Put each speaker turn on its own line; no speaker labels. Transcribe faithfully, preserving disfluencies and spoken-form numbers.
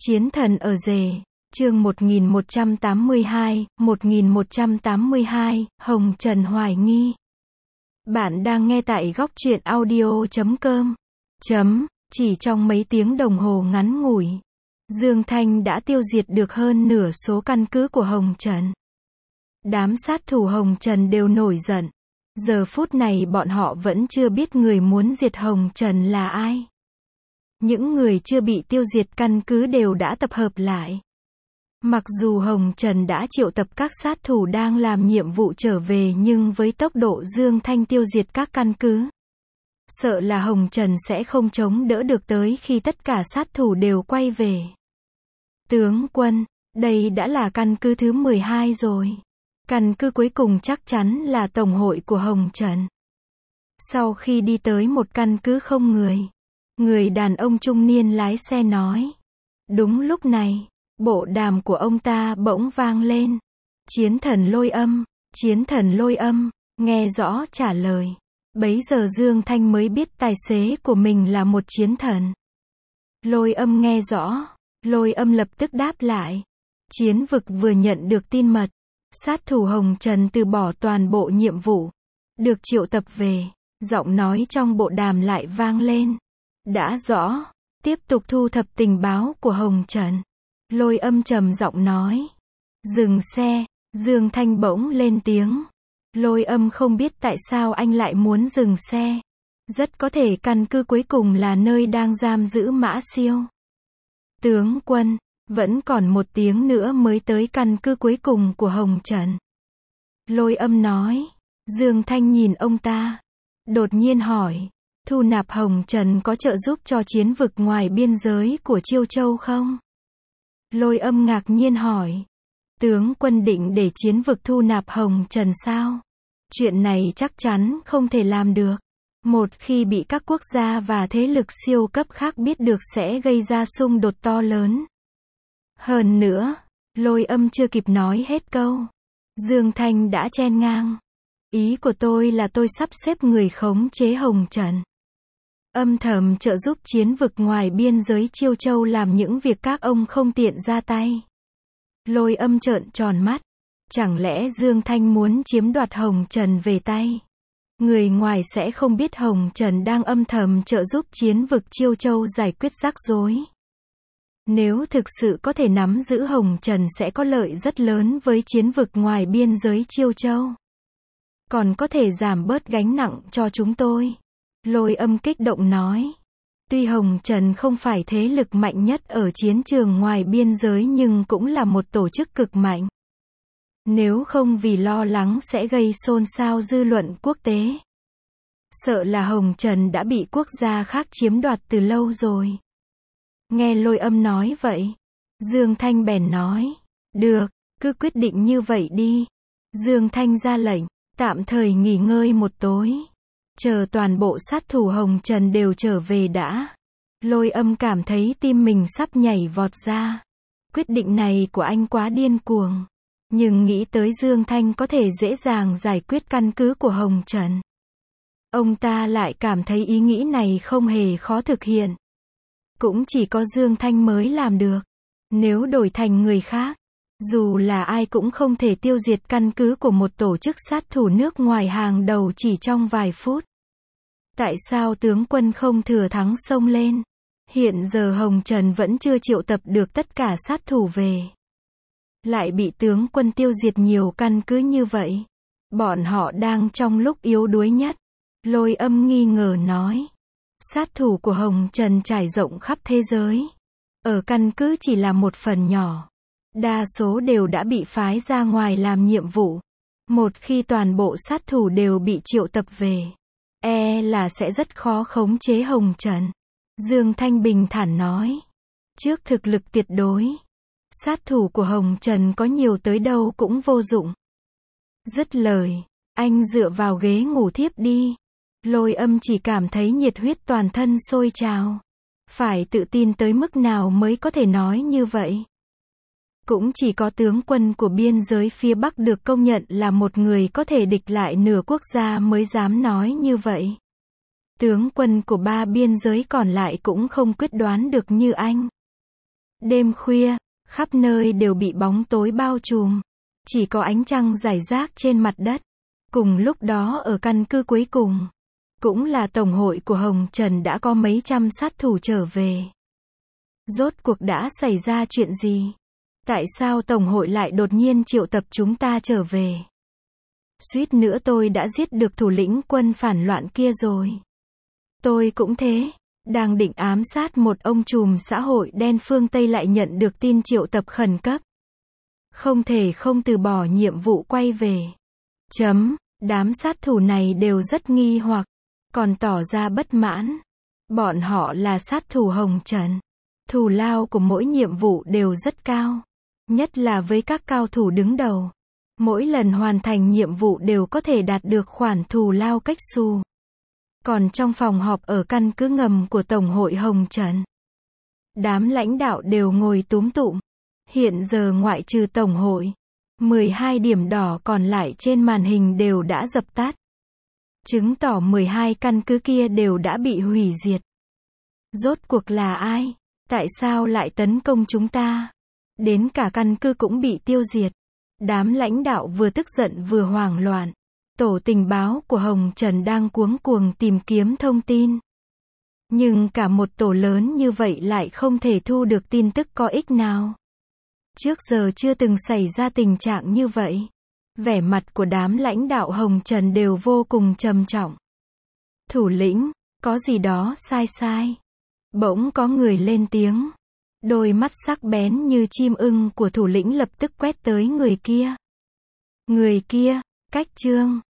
Chiến thần ở rể, chương một nghìn một trăm tám mươi hai, một nghìn một trăm tám mươi hai, Hồng Trần hoài nghi. Bạn đang nghe tại góc truyện audio chấm com. Chấm, chỉ trong mấy tiếng đồng hồ ngắn ngủi, Dương Thanh đã tiêu diệt được hơn nửa số căn cứ của Hồng Trần. Đám sát thủ Hồng Trần đều nổi giận. Giờ phút này bọn họ vẫn chưa biết người muốn diệt Hồng Trần là ai. Những người chưa bị tiêu diệt căn cứ đều đã tập hợp lại. Mặc dù Hồng Trần đã triệu tập các sát thủ đang làm nhiệm vụ trở về, nhưng với tốc độ Dương Thanh tiêu diệt các căn cứ, sợ là Hồng Trần sẽ không chống đỡ được tới khi tất cả sát thủ đều quay về. Tướng quân, đây đã là căn cứ thứ mười hai rồi. Căn cứ cuối cùng chắc chắn là tổng hội của Hồng Trần. Sau khi đi tới một căn cứ không người, người đàn ông trung niên lái xe nói. Đúng lúc này, bộ đàm của ông ta bỗng vang lên. Chiến thần lôi âm, chiến thần lôi âm, nghe rõ trả lời. Bấy giờ Dương Thanh mới biết tài xế của mình là một chiến thần. Lôi âm nghe rõ, lôi âm lập tức đáp lại. Chiến vực vừa nhận được tin mật, sát thủ Hồng Trần từ bỏ toàn bộ nhiệm vụ, được triệu tập về. Giọng nói trong bộ đàm lại vang lên. Đã rõ, tiếp tục thu thập tình báo của Hồng Trần. Lôi âm trầm giọng nói. Dừng xe, Dương Thanh bỗng lên tiếng. Lôi âm không biết tại sao anh lại muốn dừng xe. Rất có thể căn cứ cuối cùng là nơi đang giam giữ Mã Siêu. Tướng quân, vẫn còn một tiếng nữa mới tới căn cứ cuối cùng của Hồng Trần. Lôi âm nói. Dương Thanh nhìn ông ta, đột nhiên hỏi. Thu nạp Hồng Trần có trợ giúp cho chiến vực ngoài biên giới của Chiêu Châu không? Lôi âm ngạc nhiên hỏi. Tướng quân định để chiến vực thu nạp Hồng Trần sao? Chuyện này chắc chắn không thể làm được. Một khi bị các quốc gia và thế lực siêu cấp khác biết được sẽ gây ra xung đột to lớn. Hơn nữa, lôi âm chưa kịp nói hết câu, Dương Thanh đã chen ngang. Ý của tôi là tôi sắp xếp người khống chế Hồng Trần, âm thầm trợ giúp chiến vực ngoài biên giới Chiêu Châu làm những việc các ông không tiện ra tay. Lôi âm trợn tròn mắt. Chẳng lẽ Dương Thanh muốn chiếm đoạt Hồng Trần về tay? Người ngoài sẽ không biết Hồng Trần đang âm thầm trợ giúp chiến vực Chiêu Châu giải quyết rắc rối. Nếu thực sự có thể nắm giữ Hồng Trần sẽ có lợi rất lớn với chiến vực ngoài biên giới Chiêu Châu. Còn có thể giảm bớt gánh nặng cho chúng tôi. Lôi âm kích động nói. Tuy Hồng Trần không phải thế lực mạnh nhất ở chiến trường ngoài biên giới nhưng cũng là một tổ chức cực mạnh. Nếu không vì lo lắng sẽ gây xôn xao dư luận quốc tế, sợ là Hồng Trần đã bị quốc gia khác chiếm đoạt từ lâu rồi. Nghe lôi âm nói vậy, Dương Thanh bèn nói. Được, cứ quyết định như vậy đi. Dương Thanh ra lệnh, tạm thời nghỉ ngơi một tối. Chờ toàn bộ sát thủ Hồng Trần đều trở về đã. Lôi âm cảm thấy tim mình sắp nhảy vọt ra. Quyết định này của anh quá điên cuồng. Nhưng nghĩ tới Dương Thanh có thể dễ dàng giải quyết căn cứ của Hồng Trần, ông ta lại cảm thấy ý nghĩ này không hề khó thực hiện. Cũng chỉ có Dương Thanh mới làm được. Nếu đổi thành người khác, dù là ai cũng không thể tiêu diệt căn cứ của một tổ chức sát thủ nước ngoài hàng đầu chỉ trong vài phút. Tại sao tướng quân không thừa thắng xông lên? Hiện giờ Hồng Trần vẫn chưa triệu tập được tất cả sát thủ về, lại bị tướng quân tiêu diệt nhiều căn cứ như vậy. Bọn họ đang trong lúc yếu đuối nhất. Lôi âm nghi ngờ nói. Sát thủ của Hồng Trần trải rộng khắp thế giới. Ở căn cứ chỉ là một phần nhỏ. Đa số đều đã bị phái ra ngoài làm nhiệm vụ. Một khi toàn bộ sát thủ đều bị triệu tập về, e là sẽ rất khó khống chế Hồng Trần. Dương Thanh bình thản nói. Trước thực lực tuyệt đối, sát thủ của Hồng Trần có nhiều tới đâu cũng vô dụng. Dứt lời, anh dựa vào ghế ngủ thiếp đi. Lôi âm chỉ cảm thấy nhiệt huyết toàn thân sôi trào. Phải tự tin tới mức nào mới có thể nói như vậy? Cũng chỉ có tướng quân của biên giới phía Bắc được công nhận là một người có thể địch lại nửa quốc gia mới dám nói như vậy. Tướng quân của ba biên giới còn lại cũng không quyết đoán được như anh. Đêm khuya, khắp nơi đều bị bóng tối bao trùm. Chỉ có ánh trăng rải rác trên mặt đất. Cùng lúc đó ở căn cứ cuối cùng, cũng là tổng hội của Hồng Trần đã có mấy trăm sát thủ trở về. Rốt cuộc đã xảy ra chuyện gì? Tại sao tổng hội lại đột nhiên triệu tập chúng ta trở về? Suýt nữa tôi đã giết được thủ lĩnh quân phản loạn kia rồi. Tôi cũng thế. Đang định ám sát một ông trùm xã hội đen phương Tây lại nhận được tin triệu tập khẩn cấp. Không thể không từ bỏ nhiệm vụ quay về. Chấm. Đám sát thủ này đều rất nghi hoặc, còn tỏ ra bất mãn. Bọn họ là sát thủ Hồng Trần. Thù lao của mỗi nhiệm vụ đều rất cao. Nhất là với các cao thủ đứng đầu. Mỗi lần hoàn thành nhiệm vụ đều có thể đạt được khoản thù lao cách xù. Còn trong phòng họp ở căn cứ ngầm của Tổng hội Hồng Trần, đám lãnh đạo đều ngồi túm tụm. Hiện giờ ngoại trừ Tổng hội, mười hai điểm đỏ còn lại trên màn hình đều đã dập tắt. Chứng tỏ mười hai căn cứ kia đều đã bị hủy diệt. Rốt cuộc là ai? Tại sao lại tấn công chúng ta? Đến cả căn cứ cũng bị tiêu diệt. Đám lãnh đạo vừa tức giận vừa hoảng loạn. Tổ tình báo của Hồng Trần đang cuống cuồng tìm kiếm thông tin. Nhưng cả một tổ lớn như vậy lại không thể thu được tin tức có ích nào. Trước giờ chưa từng xảy ra tình trạng như vậy. Vẻ mặt của đám lãnh đạo Hồng Trần đều vô cùng trầm trọng. Thủ lĩnh, có gì đó sai sai. Bỗng có người lên tiếng. Đôi mắt sắc bén như chim ưng của thủ lĩnh lập tức quét tới người kia. Người kia, Cách Trương.